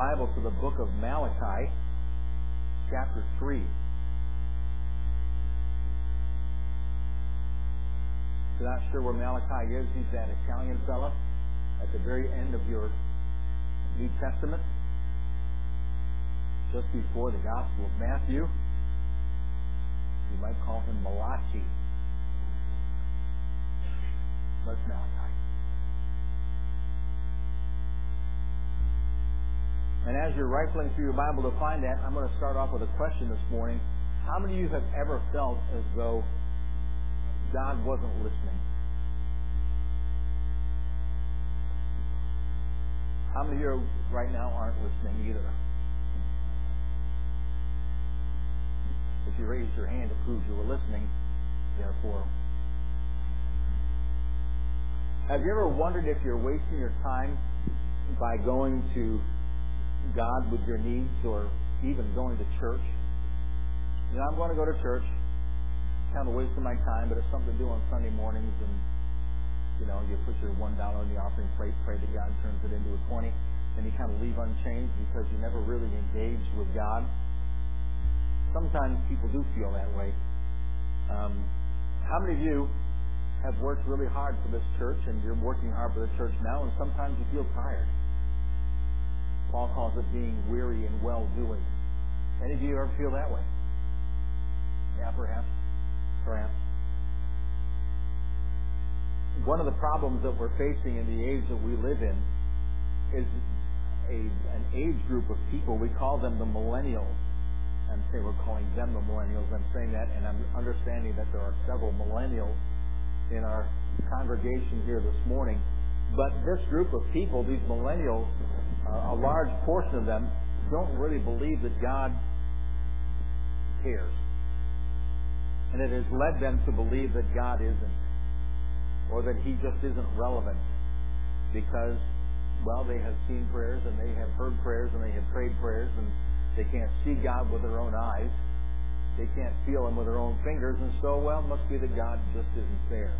Bible to the book of Malachi, chapter 3. If you're not sure where Malachi is, he's that Italian fella at the very end of your New Testament, just before the Gospel of Matthew. You might call him Malachi. That's Malachi. And as you're rifling through your Bible to find that, I'm going to start off with a question this morning. How many of you have ever felt as though God wasn't listening? How many of you right now aren't listening either? If you raised your hand, it proves you were listening. Therefore, have you ever wondered if you're wasting your time by going to God with your needs, or even going to church? You know, I'm going to go to church. Kind of a waste of my time, but it's something to do on Sunday mornings, and you know, you put your $1 in the offering plate, pray that God turns it into a 20, and you kind of leave unchanged because you never really engaged with God. Sometimes people do feel that way. How many of you have worked really hard for this church, and you're working hard for the church now, and sometimes you feel tired? Paul calls it being weary and well-doing. Any of you ever feel that way? Yeah, perhaps. Perhaps. One of the problems that we're facing in the age that we live in is an age group of people. We call them the millennials. I'm saying we're calling them the millennials. I'm saying that, and I'm understanding that there are several millennials in our congregation here this morning. But this group of people, these millennials, a large portion of them don't really believe that God cares. And it has led them to believe that God isn't, or that He just isn't relevant, because, well, they have seen prayers, and they have heard prayers, and they have prayed prayers, and they can't see God with their own eyes. They can't feel Him with their own fingers, and so, well, it must be that God just isn't there.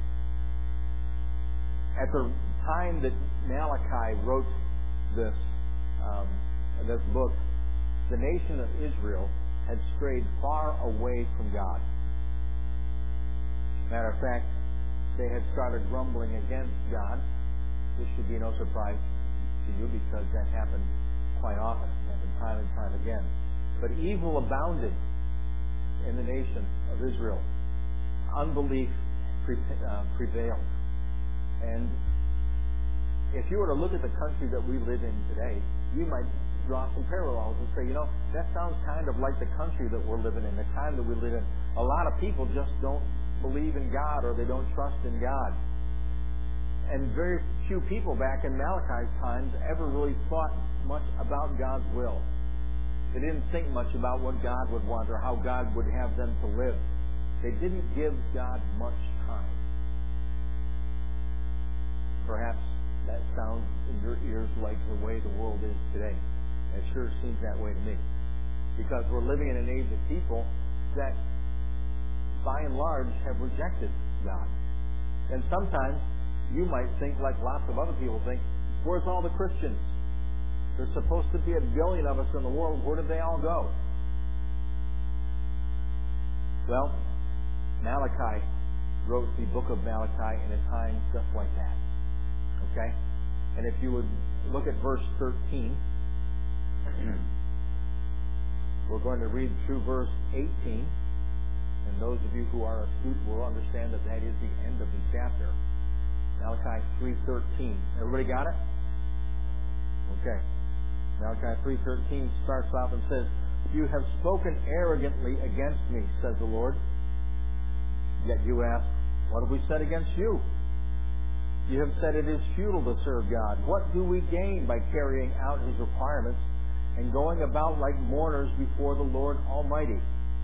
At the time that Malachi wrote this book, the nation of Israel had strayed far away from God. Matter of fact, they had started grumbling against God. This should be no surprise to you, because that happened quite often, happened time and time again. But evil abounded in the nation of Israel. Unbelief prevailed. And if you were to look at the country that we live in today, you might draw some parallels and say, you know, that sounds kind of like the country that we're living in, the time that we live in. A lot of people just don't believe in God, or they don't trust in God. And very few people back in Malachi's times ever really thought much about God's will. They didn't think much about what God would want or how God would have them to live. They didn't give God much time. Perhaps that sounds in your ears like the way the world is today. It sure seems that way to me. Because we're living in an age of people that, by and large, have rejected God. And sometimes you might think, like lots of other people think, where's all the Christians? There's supposed to be 1 billion of us in the world. Where did they all go? Well, Malachi wrote the book of Malachi in a time just like that. Okay? And if you would look at verse 13, we're going to read through verse 18. And those of you who are astute will understand that that is the end of the chapter. Malachi 3:13. Everybody got it? Okay. Malachi 3:13 starts off and says, "You have spoken arrogantly against me, says the Lord. Yet you ask, what have we said against you? You have said it is futile to serve God. What do we gain by carrying out His requirements and going about like mourners before the Lord Almighty?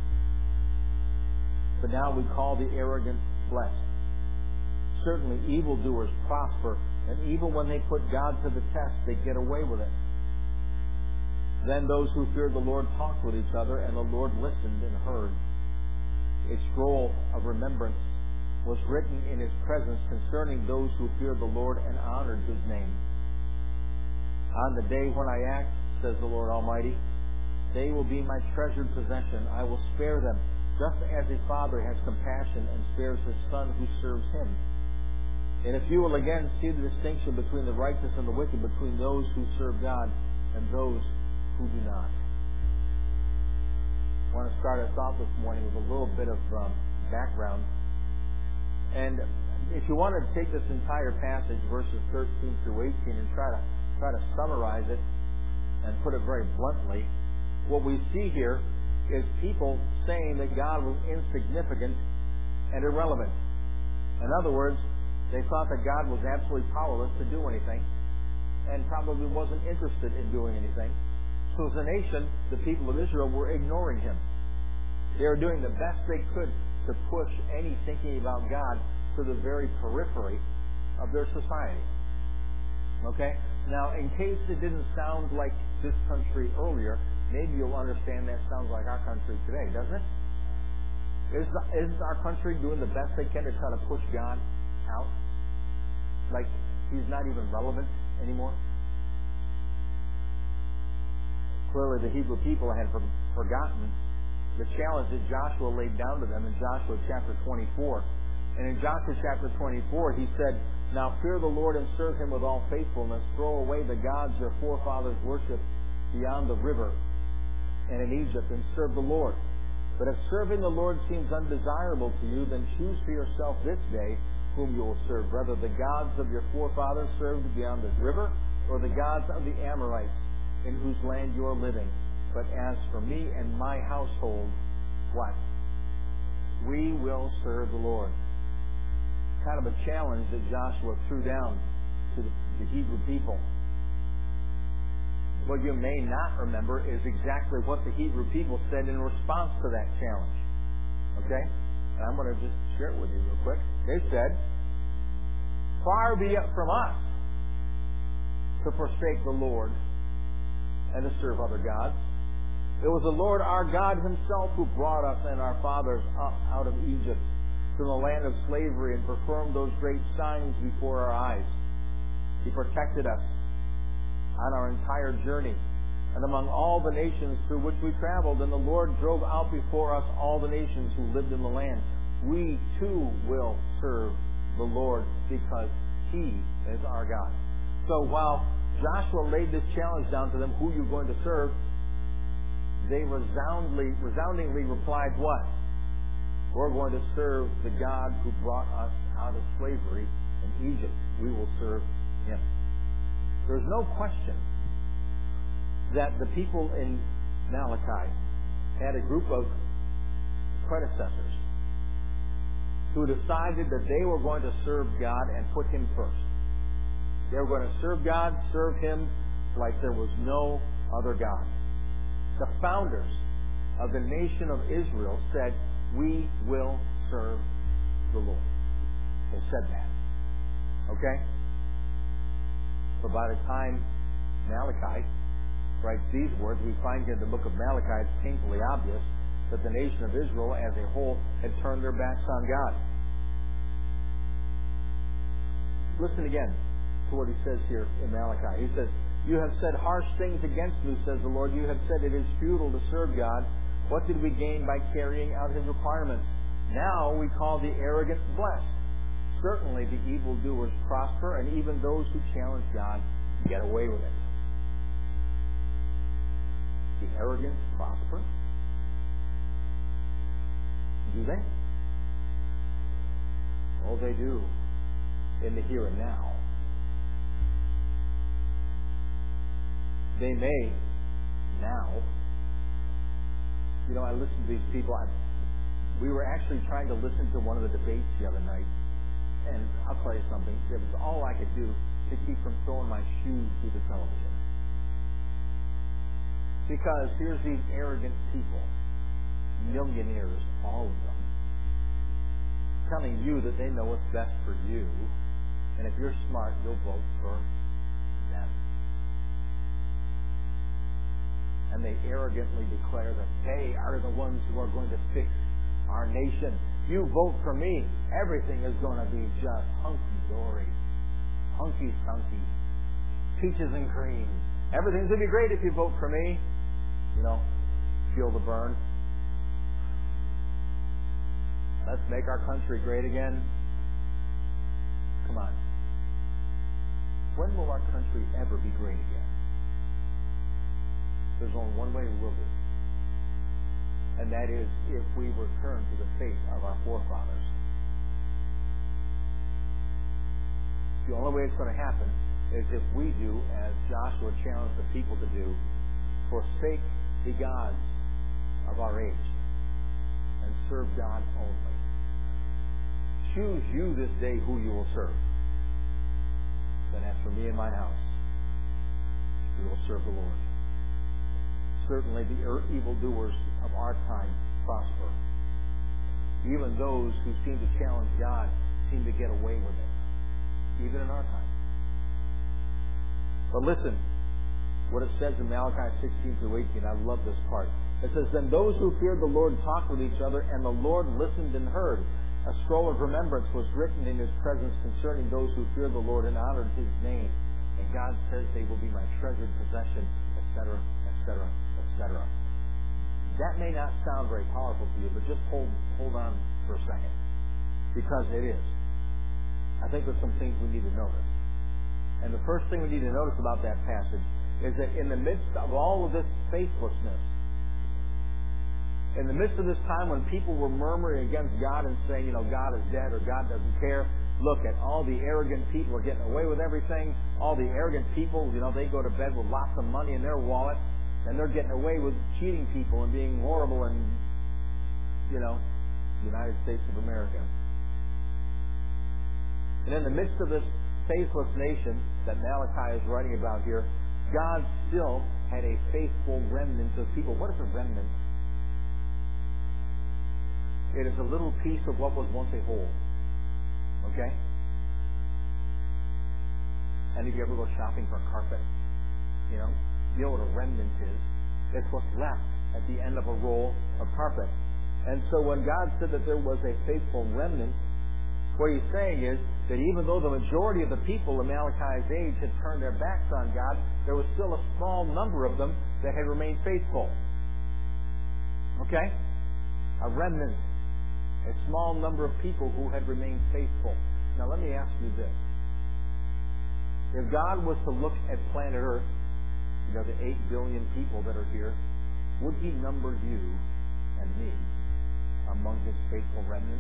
But now we call the arrogant blessed. Certainly evildoers prosper, and even when they put God to the test, they get away with it. Then those who feared the Lord talked with each other, and the Lord listened and heard. A scroll of remembrance was written in His presence concerning those who feared the Lord and honored His name. On the day when I act, says the Lord Almighty. They will be my treasured possession. I will spare them, just as a father has compassion and spares his son who serves him. And if you will again see the distinction between the righteous and the wicked, between those who serve God and those who do not. I want to start us off this morning with a little bit of background. And if you want to take this entire passage, verses 13 through 18, and try to summarize it and put it very bluntly, what we see here is people saying that God was insignificant and irrelevant. In other words, they thought that God was absolutely powerless to do anything and probably wasn't interested in doing anything. So as a nation, the people of Israel were ignoring Him. They were doing the best they could to push any thinking about God to the very periphery of their society. Okay? Now, in case it didn't sound like this country earlier, maybe you'll understand that sounds like our country today, doesn't it? Isn't our country doing the best they can to try to push God out? Like He's not even relevant anymore? Clearly the Hebrew people had forgotten the challenge that Joshua laid down to them in Joshua chapter 24. And in Joshua chapter 24, he said, "Now fear the Lord and serve Him with all faithfulness. Throw away the gods your forefathers worshipped beyond the river and in Egypt, and serve the Lord. But if serving the Lord seems undesirable to you, then choose for yourself this day whom you will serve, whether the gods of your forefathers served beyond the river, or the gods of the Amorites, in whose land you are living. But as for me and my household," what? "We will serve the Lord." Kind of a challenge that Joshua threw down to the Hebrew people. What you may not remember is exactly what the Hebrew people said in response to that challenge. Okay? And I'm going to just share it with you real quick. They said, "Far be it from us to forsake the Lord and to serve other gods. It was the Lord our God Himself who brought us and our fathers up out of Egypt from the land of slavery and performed those great signs before our eyes. He protected us on our entire journey and among all the nations through which we traveled, and the Lord drove out before us all the nations who lived in the land. We too will serve the Lord because He is our God." So while Joshua laid this challenge down to them, who you're going to serve, they resoundingly replied, what? "We're going to serve the God who brought us out of slavery in Egypt. We will serve Him." There's no question that the people in Malachi had a group of predecessors who decided that they were going to serve God and put Him first. They were going to serve God, serve Him like there was no other God. The founders of the nation of Israel said, "We will serve the Lord." They said that. Okay? But by the time Malachi writes these words, we find here in the book of Malachi, it's painfully obvious that the nation of Israel as a whole had turned their backs on God. Listen again to what he says here in Malachi. He says, "You have said harsh things against me, says the Lord. You have said it is futile to serve God. What did we gain by carrying out His requirements? Now we call the arrogant blessed. Certainly the evildoers prosper, and even those who challenge God get away with it." The arrogant prosper? Do they? Oh, they do. In the here and now. They may now. You know, I listen to these people. We were actually trying to listen to one of the debates the other night. And I'll tell you something. It was all I could do to keep from throwing my shoes through the television. Because here's these arrogant people, millionaires, all of them, telling you that they know what's best for you. And if you're smart, you'll vote for them. And they arrogantly declare that they are the ones who are going to fix our nation. You vote for me, everything is going to be just hunky-dory, hunky-sunky, peaches and cream. Everything's going to be great if you vote for me. Feel the burn. Let's make our country great again. Come on. When will our country ever be great again? There's only one way it will be. And that is if we return to the faith of our forefathers. The only way it's going to happen is if we do, as Joshua challenged the people to do, forsake the gods of our age and serve God only. Choose you this day who you will serve. Then as for me and my house, we will serve the Lord. Certainly the evildoers of our time prosper. Even those who seem to challenge God seem to get away with it, even in our time. But listen, what it says in Malachi 16-18, I love this part. It says, Then those who feared the Lord talked with each other, and the Lord listened and heard. A scroll of remembrance was written in His presence concerning those who feared the Lord and honored His name. And God says they will be my treasured possession, etc., etc., etc. That may not sound very powerful to you, but just hold on for a second. Because it is. I think there's some things we need to notice. And the first thing we need to notice about that passage is that in the midst of all of this faithlessness, in the midst of this time when people were murmuring against God and saying, God is dead or God doesn't care, look at all the arrogant people are getting away with everything. All the arrogant people, they go to bed with lots of money in their wallet, and they're getting away with cheating people and being horrible in, United States of America. And in the midst of this faithless nation that Malachi is writing about here, God still had a faithful remnant of people. What is a remnant? It is a little piece of what was once a whole. Okay? Any of you ever go shopping for a carpet? You know what a remnant is. It's what's left at the end of a roll of carpet. And so when God said that there was a faithful remnant, what He's saying is that even though the majority of the people in Malachi's age had turned their backs on God, there was still a small number of them that had remained faithful. Okay? A remnant. A small number of people who had remained faithful. Now let me ask you this. If God was to look at planet Earth, the 8 billion people that are here, would He number you and me among His faithful remnant?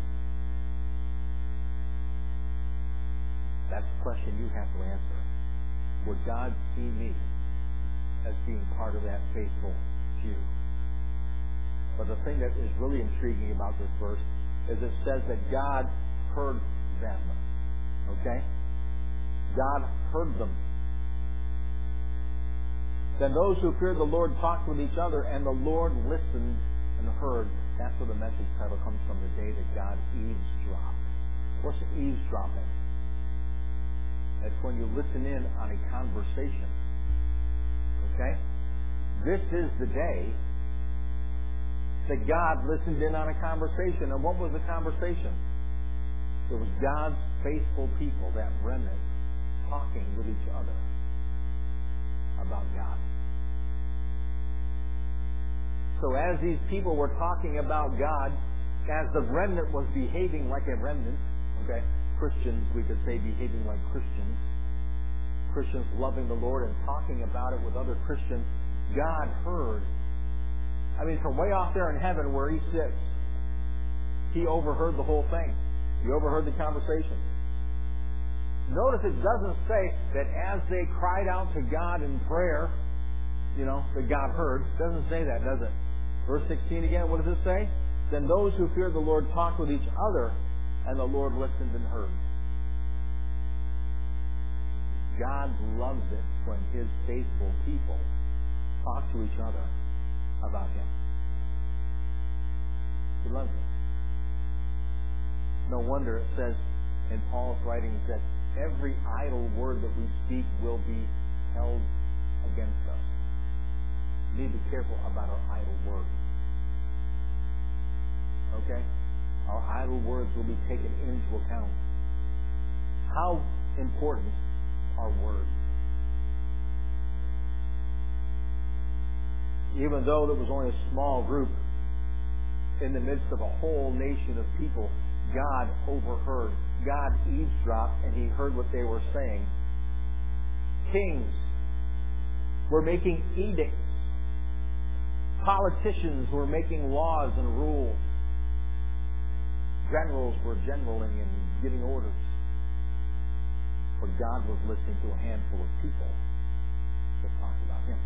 That's the question you have to answer. Would God see me as being part of that faithful few? But the thing that is really intriguing about this verse is it says that God heard them. Okay? God heard them. Then those who feared the Lord talked with each other, and the Lord listened and heard. That's where the message title comes from, the day that God eavesdropped. What's eavesdropping? It's when you listen in on a conversation. Okay? This is the day that God listened in on a conversation. And what was the conversation? It was God's faithful people, that remnant, talking with each other about God. So as these people were talking about God, as the remnant was behaving like a remnant, okay, Christians, we could say, behaving like Christians. Christians loving the Lord and talking about it with other Christians. God heard. I mean, from way off there in heaven where He sits, He overheard the whole thing. He overheard the conversation. Notice it doesn't say that as they cried out to God in prayer, that God heard. It doesn't say that, does it? Verse 16 again, what does it say? Then those who feared the Lord talked with each other, and the Lord listened and heard. God loves it when His faithful people talk to each other about Him. He loves it. No wonder it says in Paul's writings that every idle word that we speak will be held against us. We need to be careful about our idle words. Okay? Our idle words will be taken into account. How important are words? Even though there was only a small group in the midst of a whole nation of people, God overheard. God eavesdropped, and He heard what they were saying. Kings were making edicts. Politicians were making laws and rules. Generals were generaling and giving orders. But God was listening to a handful of people that talked about Him.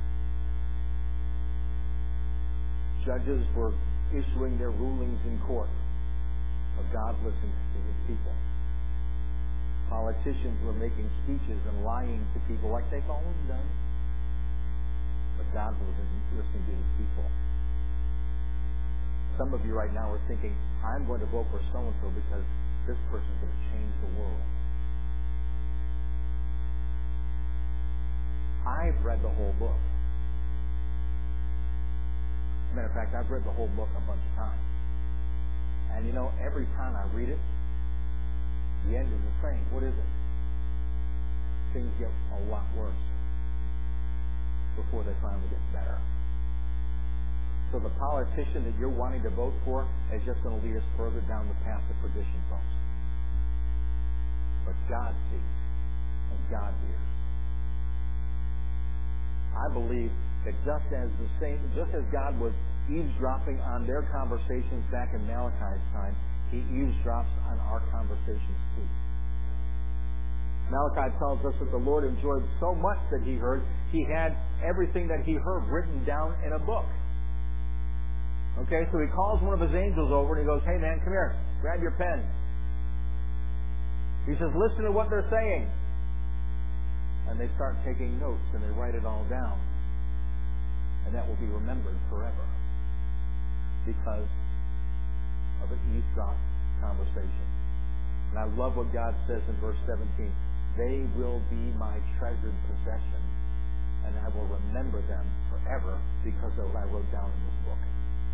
Judges were issuing their rulings in court, but God listened to His people. Politicians were making speeches and lying to people like they've always done, but God was listening to His people. Some of you right now are thinking, I'm going to vote for so-and-so because this person's going to change the world. I've read the whole book. As a matter of fact, I've read the whole book a bunch of times. And you know, every time I read it, the end is the same. What is it? Things get a lot worse before they finally get better. So the politician that you're wanting to vote for is just going to lead us further down the path of perdition, folks. But God sees and God hears. I believe that just as God was eavesdropping on their conversations back in Malachi's time, He eavesdrops on our conversations too. Malachi tells us that the Lord enjoyed so much that He heard, He had everything that He heard written down in a book. Okay, so He calls one of His angels over and He goes, hey man, come here, grab your pen. He says, listen to what they're saying. And they start taking notes and they write it all down. And that will be remembered forever because of an eavesdrop conversation. And I love what God says in verse 17. They will be my treasured possession, and I will remember them forever because of what I wrote down in this book.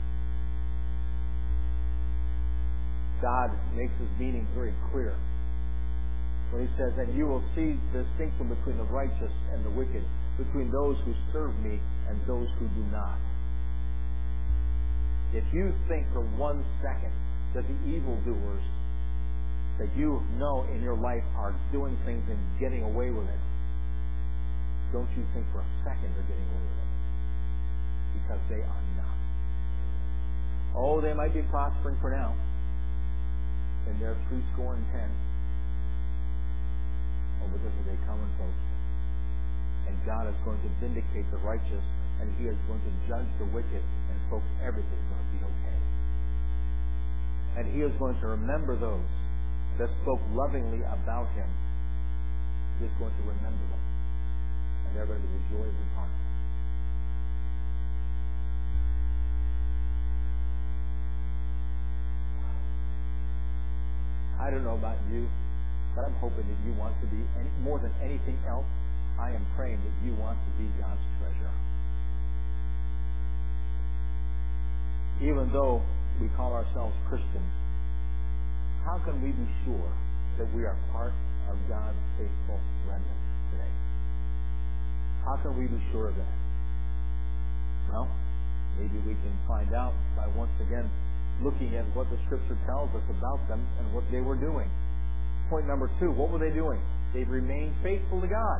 God makes His meaning very clear when He says, and you will see the distinction between the righteous and the wicked, between those who serve me and those who do not. If you think for 1 second that the evildoers that you know in your life are doing things and getting away with it, don't you think for a second they're getting away with it. Because they are not. Oh, they might be prospering for now in their 70. Oh, but there's a day coming, folks. And God is going to vindicate the righteous, and He is going to judge the wicked, and folks, everything's going to be okay. And He is going to remember those that spoke lovingly about Him. He is going to remember them, and they're going to be joy of His heart. I don't know about you, but I'm hoping that you want to be, more than anything else, I am praying that you want to be God's treasure. Even though we call ourselves Christians, how can we be sure that we are part of God's faithful remnant today? How can we be sure of that? Well, maybe we can find out by once again looking at what the Scripture tells us about them and what they were doing. Point number 2, what were they doing? They remained faithful to God.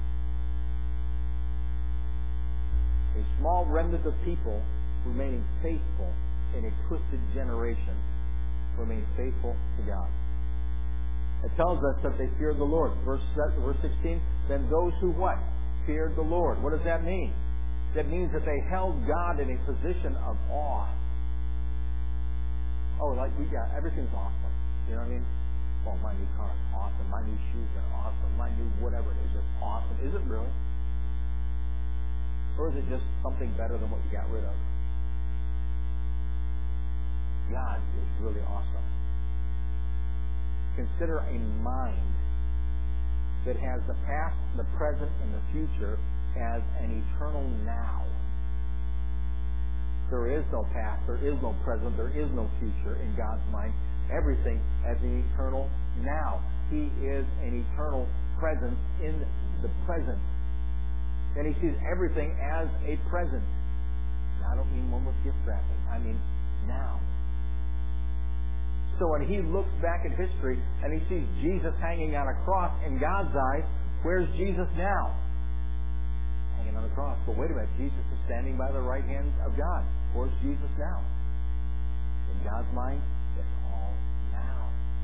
A small remnant of people remaining faithful in a twisted generation remain faithful to God. It tells us that they feared the Lord. Verse 16, then those who what? Feared the Lord. What does that mean? That means that they held God in a position of awe. Oh, like everything's awesome. You know what I mean? Oh, my new car is awesome. My new shoes are awesome. My new whatever it is awesome. Is it really? Or is it just something better than what you got rid of? God is really awesome. Consider a mind that has the past, the present, and the future as an eternal now. There is no past, there is no present, there is no future in God's mind. Everything as an eternal now. He is an eternal presence in the present. And He sees everything as a present. I don't mean one with gift wrapping. I mean now. So when he looks back at history and he sees Jesus hanging on a cross, in God's eyes, where's Jesus now? Hanging on the cross. But wait a minute, Jesus is standing by the right hand of God. Where's Jesus now? In God's mind, it's all now.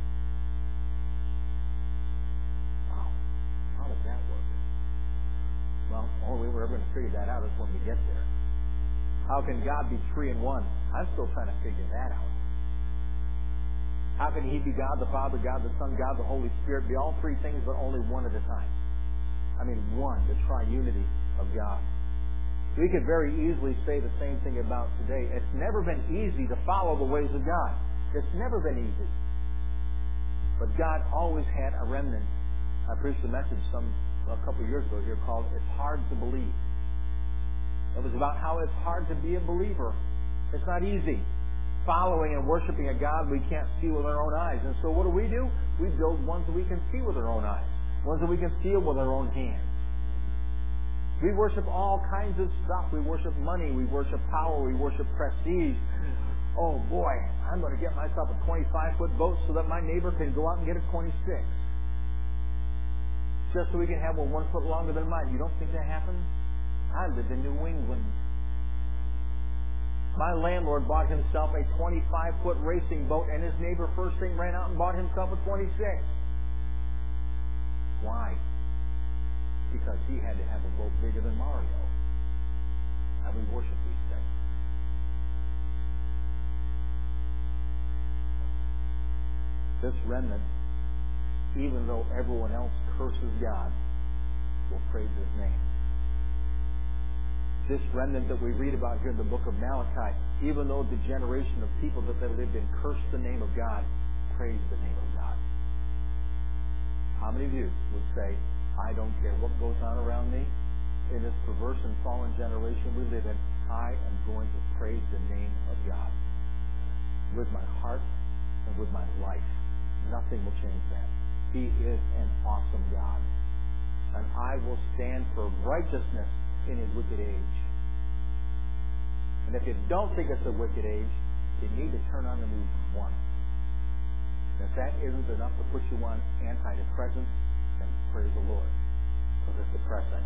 Wow. How does that work? Well, the only way we're ever going to figure that out is when we get there. How can God be three in one? I'm still trying to figure that out. How can He be God the Father, God the Son, God the Holy Spirit, be all three things but only one at a time? I mean one, the triunity of God. We could very easily say the same thing about today. It's never been easy to follow the ways of God. It's never been easy. But God always had a remnant. I preached a message a couple of years ago here called It's Hard to Believe. It was about how it's hard to be a believer. It's not easy. Following and worshiping a God we can't see with our own eyes. And so what do? We build ones that we can see with our own eyes. Ones that we can feel with our own hands. We worship all kinds of stuff. We worship money. We worship power. We worship prestige. Oh boy, I'm going to get myself a 25-foot boat so that my neighbor can go out and get a 26. Just so we can have one 1 foot longer than mine. You don't think that happens? I lived in New England. My landlord bought himself a 25-foot racing boat, and his neighbor first thing ran out and bought himself a 26. Why? Because he had to have a boat bigger than Mario. And we worship these things. This remnant, even though everyone else curses God, will praise His name. This remnant that we read about here in the book of Malachi, even though the generation of people that they lived in cursed the name of God, praise the name of God. How many of you would say, I don't care what goes on around me, in this perverse and fallen generation we live in, I am going to praise the name of God. With my heart and with my life. Nothing will change that. He is an awesome God. And I will stand for righteousness in His wicked age. And if you don't think it's a wicked age, you need to turn on the news once. And if that isn't enough to put you on antidepressants, then praise the Lord, because it's depressing.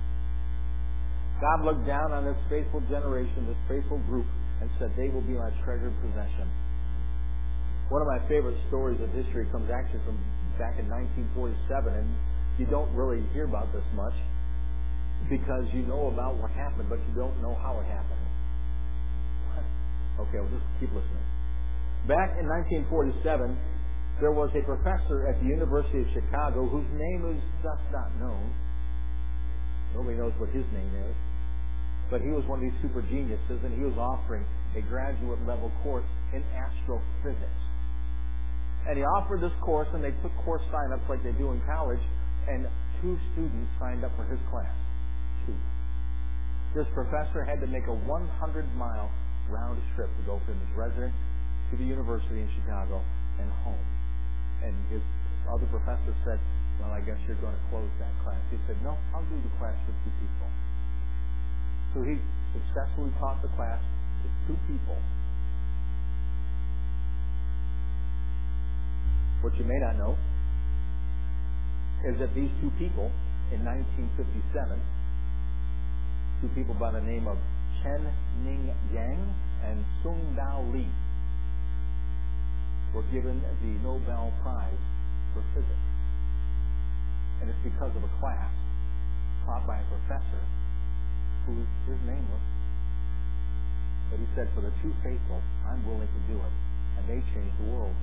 God looked down on this faithful generation, this faithful group, and said, they will be my treasured possession. One of my favorite stories of history comes actually from back in 1947, and you don't really hear about this much, because you know about what happened, but you don't know how it happened. Okay, well, just keep listening. Back in 1947, there was a professor at the University of Chicago whose name is just not known. Nobody knows what his name is. But he was one of these super geniuses, and he was offering a graduate level course in astrophysics. And he offered this course, and they took course sign-ups like they do in college, and 2 students signed up for his class. 2. This professor had to make a 100-mile round trip to go from his residence to the university in Chicago and home. And his other professor said, well, I guess you're going to close that class. He said, no, I'll do the class with 2 people. So he successfully taught the class to 2 people. What you may not know is that these 2 people in 1957, 2 people by the name of Chen Ning Yang and Sung Dao Lee, were given the Nobel Prize for physics. And it's because of a class taught by a professor who is nameless. But he said, for the 2 faithful, I'm willing to do it. And they changed the world.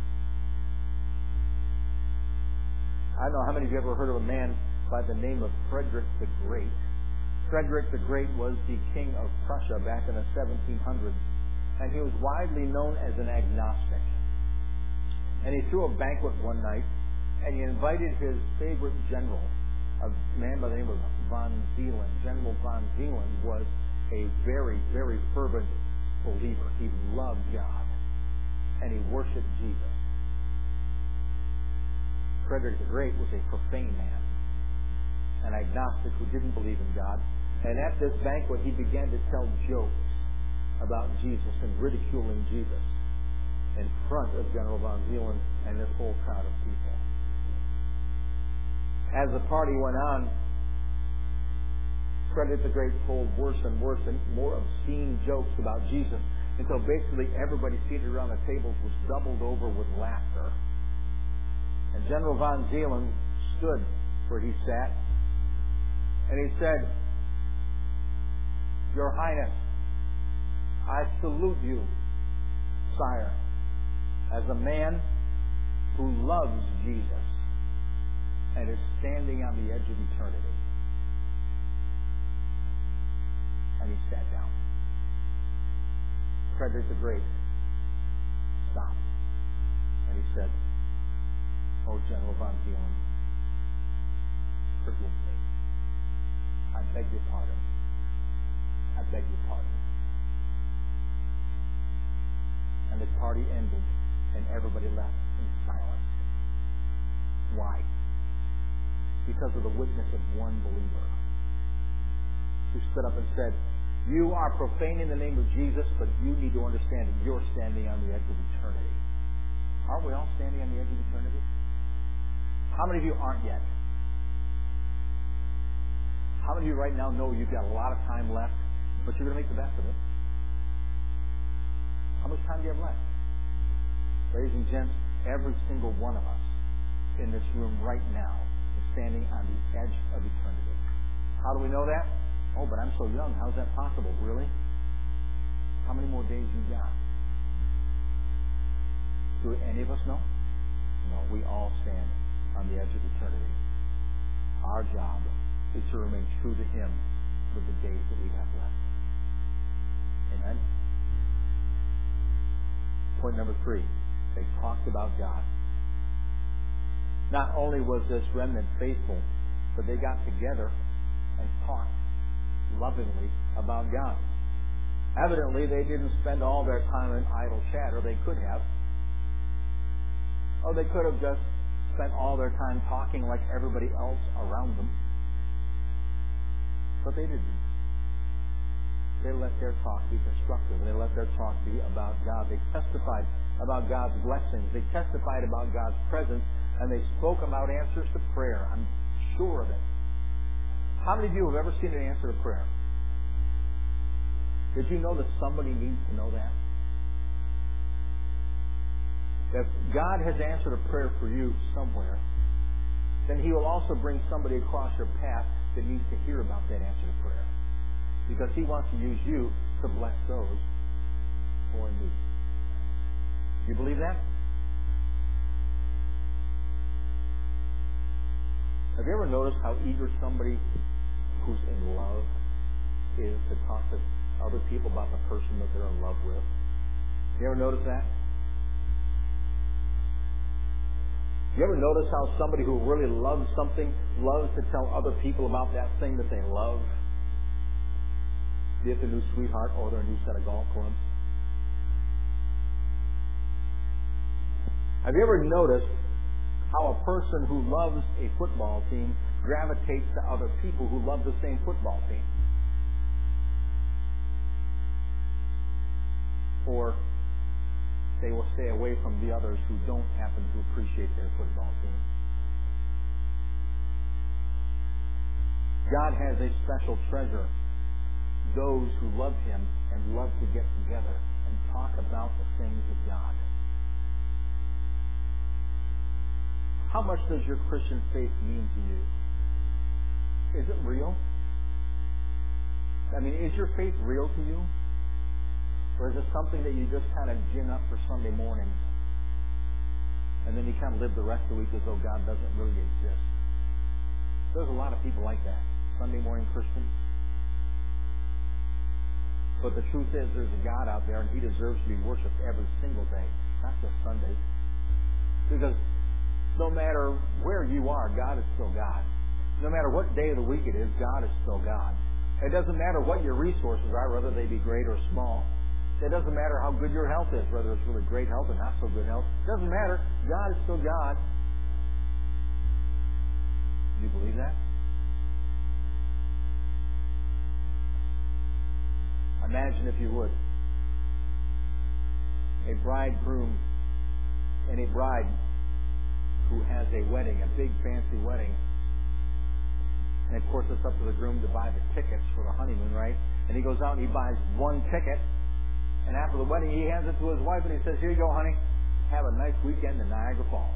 I don't know how many of you ever heard of a man by the name of Frederick the Great. Frederick the Great was the king of Prussia back in the 1700s, and he was widely known as an agnostic. And he threw a banquet one night, and he invited his favorite general, a man by the name of von Zeeland. General von Zeeland was a very, very fervent believer. He loved God, and he worshipped Jesus. Frederick the Great was a profane man, an agnostic who didn't believe in God. And at this banquet, he began to tell jokes about Jesus and ridiculing Jesus in front of General von Zielen and this whole crowd of people. As the party went on, Frederick the Great told worse and worse and more obscene jokes about Jesus until basically everybody seated around the tables was doubled over with laughter. And General von Zielen stood where he sat and he said, "Your Highness, I salute you, sire, as a man who loves Jesus and is standing on the edge of eternity." And he sat down. Frederick the Great stopped and he said, "Oh, General von Zielen, forgive me. I beg your pardon. I beg your pardon." And the party ended and everybody left in silence. Why? Because of the witness of one believer who stood up and said, "You are profaning the name of Jesus, but you need to understand that you're standing on the edge of eternity." Aren't we all standing on the edge of eternity? How many of you aren't yet? How many of you right now know you've got a lot of time left, but you're going to make the best of it? How much time do you have left? Ladies and gents, every single one of us in this room right now is standing on the edge of eternity. How do we know that? "Oh, but I'm so young. How's that possible?" Really? How many more days you got? Do any of us know? No, we all stand on the edge of eternity. Our job is to remain true to Him with the days that we have left. Amen? Point number 3. They talked about God. Not only was this remnant faithful, but they got together and talked lovingly about God. Evidently, they didn't spend all their time in idle chatter. They could have. Or they could have just spent all their time talking like everybody else around them. But they didn't. They let their talk be constructive. They let their talk be about God. They testified about God's blessings. They testified about God's presence. And they spoke about answers to prayer. I'm sure of it. How many of you have ever seen an answer to prayer? Did you know that somebody needs to know that? If God has answered a prayer for you somewhere, then He will also bring somebody across your path that needs to hear about that answer to prayer. Because He wants to use you to bless those who are in need. Do you believe that? Have you ever noticed how eager somebody who's in love is to talk to other people about the person that they're in love with? You ever notice that? You ever notice how somebody who really loves something loves to tell other people about that thing that they love? Be it their new sweetheart or their new set of golf clubs. Have you ever noticed how a person who loves a football team gravitates to other people who love the same football team? Or they will stay away from the others who don't happen to appreciate their football team. God has a special treasure. Those who love Him and love to get together and talk about the things of God. How much does your Christian faith mean to you? Is it real? I mean, is your faith real to you? Or is it something that you just kind of gin up for Sunday mornings and then you kind of live the rest of the week as though God doesn't really exist? There's a lot of people like that. Sunday morning Christians. But the truth is, there's a God out there and He deserves to be worshipped every single day, not just Sundays. Because no matter where you are, God is still God. No matter what day of the week it is, God is still God. It doesn't matter what your resources are, whether they be great or small. It doesn't matter how good your health is, whether it's really great health or not so good health. It doesn't matter. God is still God. Do you believe that? Imagine, if you would, a bridegroom and a bride who has a wedding, a big fancy wedding. And of course it's up to the groom to buy the tickets for the honeymoon, right? And he goes out and he buys one ticket, and after the wedding he hands it to his wife and he says, "Here you go, honey. Have a nice weekend in Niagara Falls."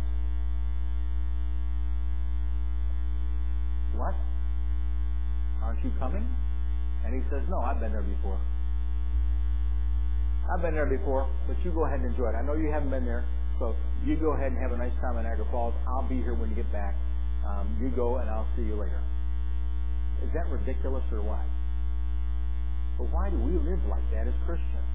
What? Aren't you coming? And he says, "No, I've been there before. I've been there before, but you go ahead and enjoy it. I know you haven't been there, so you go ahead and have a nice time in Niagara Falls. I'll be here when you get back. You go and I'll see you later." Is that ridiculous or what? But why do we live like that as Christians?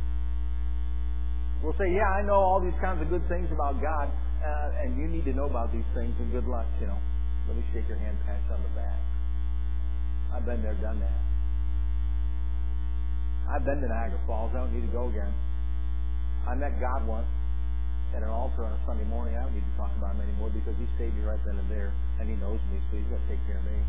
We'll say, "Yeah, I know all these kinds of good things about God, and you need to know about these things, and good luck, you know. Let me shake your hand, pat you on the back. I've been there, done that. I've been to Niagara Falls. I don't need to go again. I met God once at an altar on a Sunday morning. I don't need to talk about him anymore because he saved me right then and there, and he knows me, so he's going to take care of me."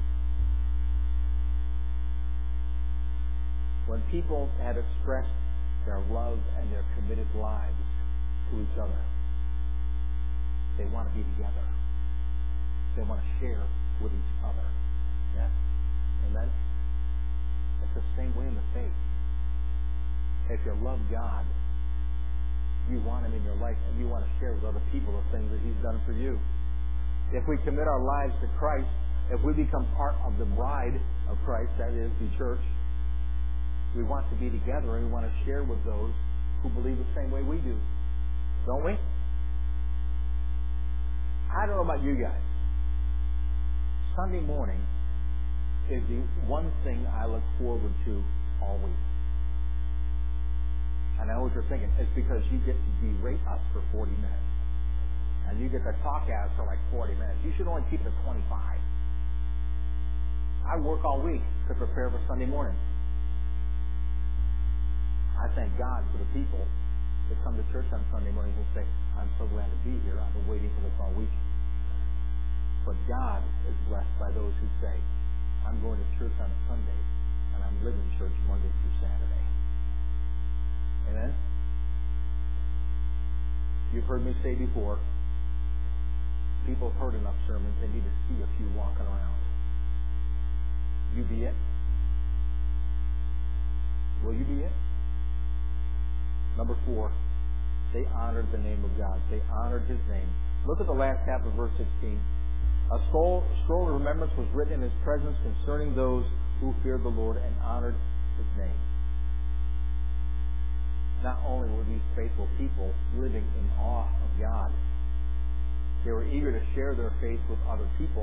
When people have expressed their love and their committed lives to each other, they want to be together. They want to share with each other. Yeah? Amen? It's the same way in the faith. If you love God, you want Him in your life, and you want to share with other people the things that He's done for you. If we commit our lives to Christ, if we become part of the bride of Christ, that is, the church, we want to be together and we want to share with those who believe the same way we do. Don't we? I don't know about you guys. Sunday morning is the one thing I look forward to all week. I know what you're thinking. It's because you get to berate us for 40 minutes. And you get to talk at us for like 40 minutes. You should only keep it at 25. I work all week to prepare for Sunday morning. I thank God for the people that come to church on Sunday morning and say, "I'm so glad to be here. I've been waiting for this all week." But God is blessed by those who say, "I'm going to church on Sunday and I'm living church Monday through Saturday." Amen? You've heard me say before, people have heard enough sermons. They need to see a few walking around. You be it? Will you be it? Number 4, they honored the name of God. They honored His name. Look at the last half of verse 16. A scroll of remembrance was written in His presence concerning those who feared the Lord and honored His name. Not only were these faithful people living in awe of God, they were eager to share their faith with other people.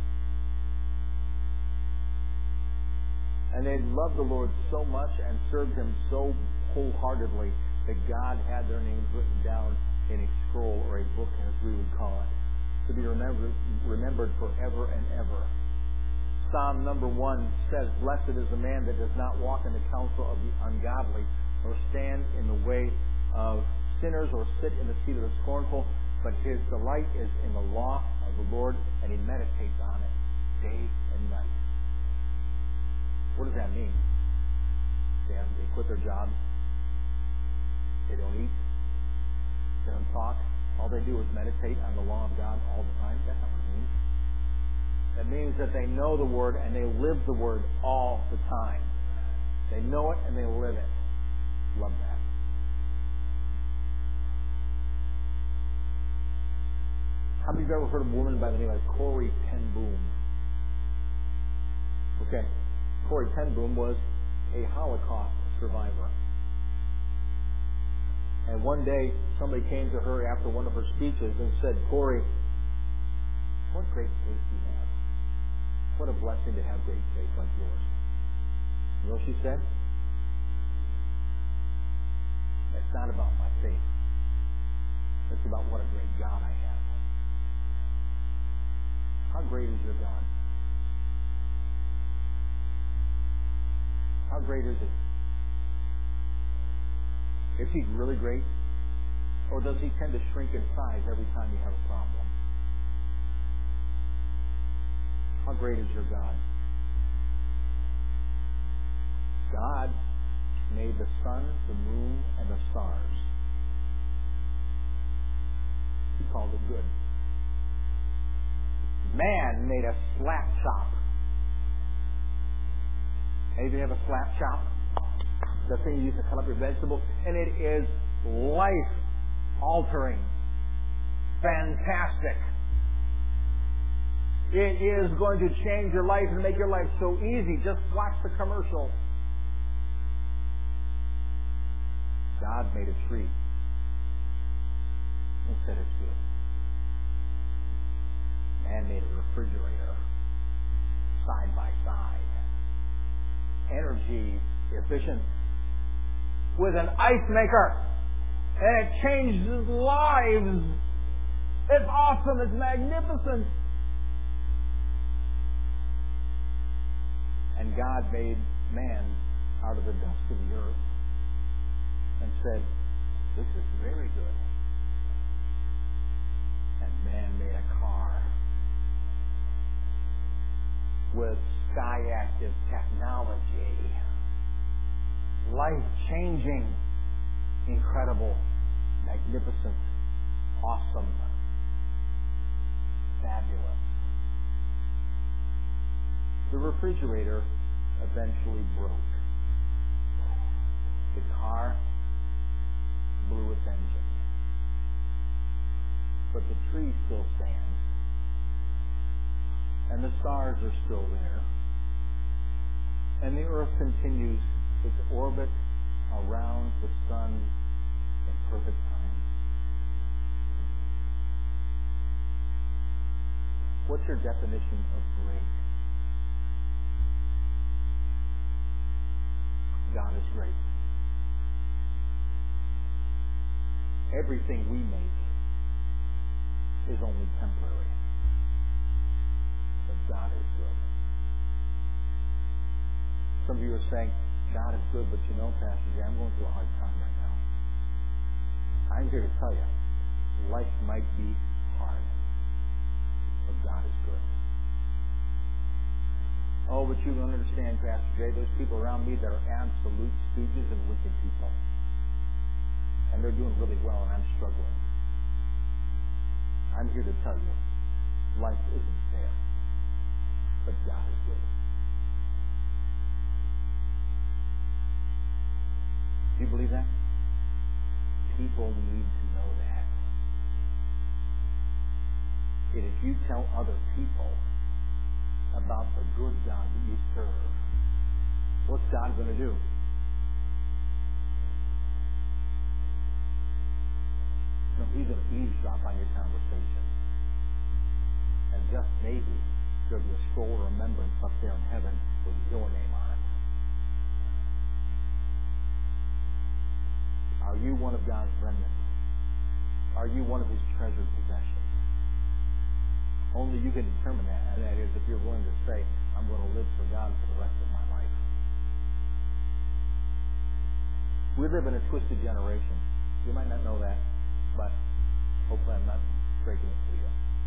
And they loved the Lord so much and served Him so wholeheartedly that God had their names written down in a scroll or a book, as we would call it, to be remembered forever and ever. Psalm number 1 says, "Blessed is the man that does not walk in the counsel of the ungodly, nor stand in the way of sinners, or sit in the seat of the scornful, but his delight is in the law of the Lord, and he meditates on it day and night." What does that mean? They quit their jobs. They don't eat. They don't talk. All they do is meditate on the law of God all the time. That's not what it means. That means that they know the Word and they live the Word all the time. They know it and they live it. Love that. How many of you have ever heard of a woman by the name of Corrie ten Boom? Okay. Corrie ten Boom was a Holocaust survivor. And one day, somebody came to her after one of her speeches and said, "Corrie, what great faith you have. What a blessing to have great faith like yours." You know what she said? "It's not about my faith. It's about what a great God I have." How great is your God? How great is He? Is He really great? Or does He tend to shrink in size every time you have a problem? How great is your God? God made the sun, the moon, and the stars called it good. Man made a slap chop. Anybody have a slap chop? The thing you use to cut up your vegetables. And it is life-altering. Fantastic. It is going to change your life and make your life so easy. Just watch the commercial. God made a tree and said it's good. Man made a refrigerator side by side. Energy efficient with an ice maker. And it changes lives. It's awesome. It's magnificent. And God made man out of the dust of the earth and said, this is very good. And man made a car with sky-active technology. Life-changing, incredible, magnificent, awesome, fabulous. The refrigerator eventually broke. The car blew its engine. But the tree still stands. And the stars are still there. And the earth continues its orbit around the sun in perfect time. What's your definition of great? God is great. Everything we make is only temporary. But God is good. Some of you are saying, God is good, but you know, Pastor Jay, I'm going through a hard time right now. I'm here to tell you, life might be hard, but God is good. Oh, but you don't understand, Pastor Jay, there's people around me that are absolute stooges and wicked people. And they're doing really well, and I'm struggling. I'm here to tell you, life isn't fair, but God is good. Do you believe that? People need to know that. And if you tell other people about the good God that you serve, what's God going to do? No, He's going to eavesdrop on your conversation. And just maybe there'll be a scroll of remembrance up there in heaven with your name on it. Are you one of God's remnants? Are you one of His treasured possessions? Only you can determine that, and that is if you're willing to say, I'm going to live for God for the rest of my life. We live in a twisted generation. You might not know that, but hopefully I'm not breaking it to you.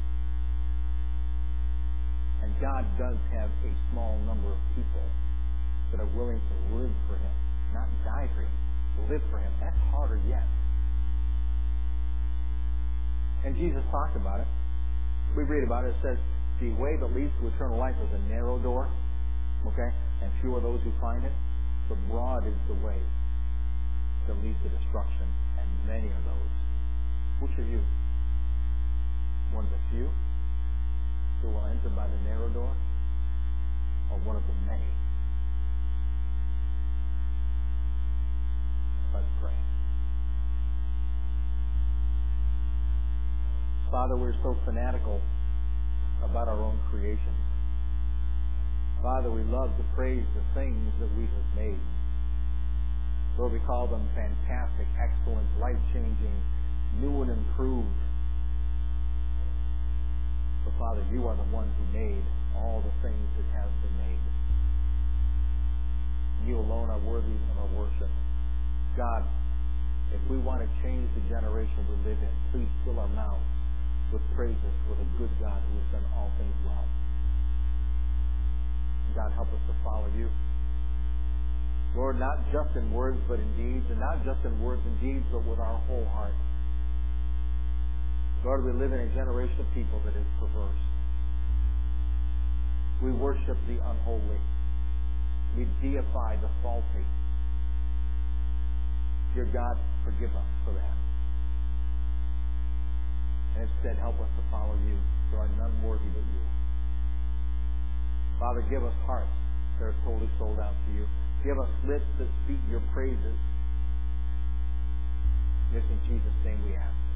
And God does have a small number of people that are willing to live for Him, not die for Him, live for Him. That's harder yet. And Jesus talked about it. We read about it. It says, the way that leads to eternal life is a narrow door, okay? And few are those who find it. But broad is the way that leads to destruction, and many are those. Which are you? One of the few who will enter by the narrow door, or one of the many? Let's pray. Father, we're so fanatical about our own creations. Father, we love to praise the things that we have made. Lord, we call them fantastic, excellent, life-changing, new and improved. But Father, you are the one who made all the things that have been made. You alone are worthy of our worship. God, if we want to change the generation we live in, please fill our mouths with praises for the good God who has done all things well. God, help us to follow you. Lord, not just in words but in deeds, and not just in words and deeds but with our whole heart. Lord, we live in a generation of people that is perverse. We worship the unholy. We deify the faulty. Dear God, forgive us for that. And instead, help us to follow you. There are none worthy but you. Father, give us hearts that are totally sold out to you. Give us lips that speak your praises. This in Jesus' name we ask.